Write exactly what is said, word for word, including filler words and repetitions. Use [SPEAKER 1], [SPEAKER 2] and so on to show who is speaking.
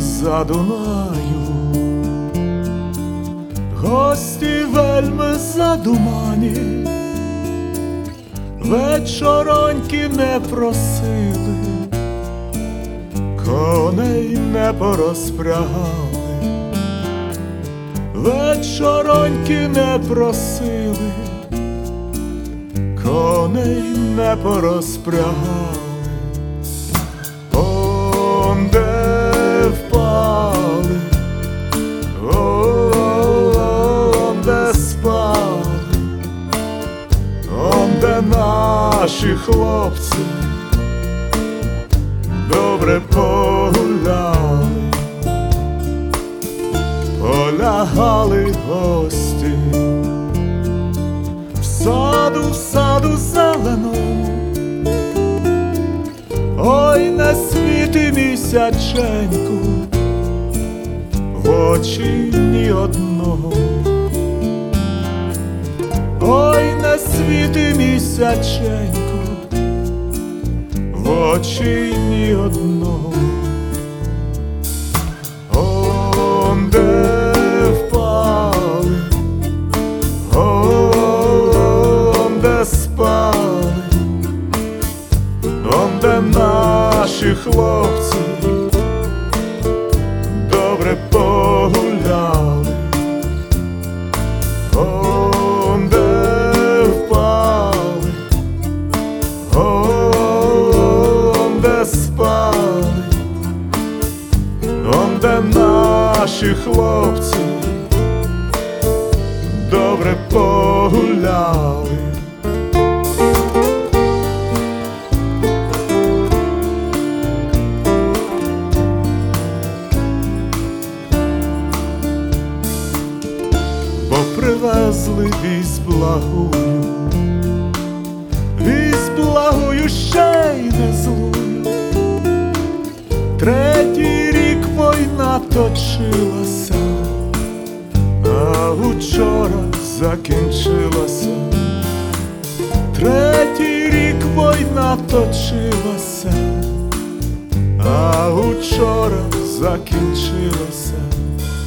[SPEAKER 1] за Дунаю, гості вельми задумані, вечороньки не просили, коней не порозпрягали, вечороньки не просили, коней не порозпрягали. Он де впали, он де спали, он де наші хлопці добре погуляли, полягали гості в саду, в саду зеленому. Ой, не світи місяченьку в очі ні одного. Ой, не світи місяченьку в очі ні одного. Он де впали, он де спали, он де наші хлопці добре погуляли. Он де впали, он де спали, он де наші хлопці добре погуляли. Привезли вість благую, вість благую, ще й не злую. Третій рік війна точилася, а учора закінчилася. Третій рік війна точилася, а учора закінчилася.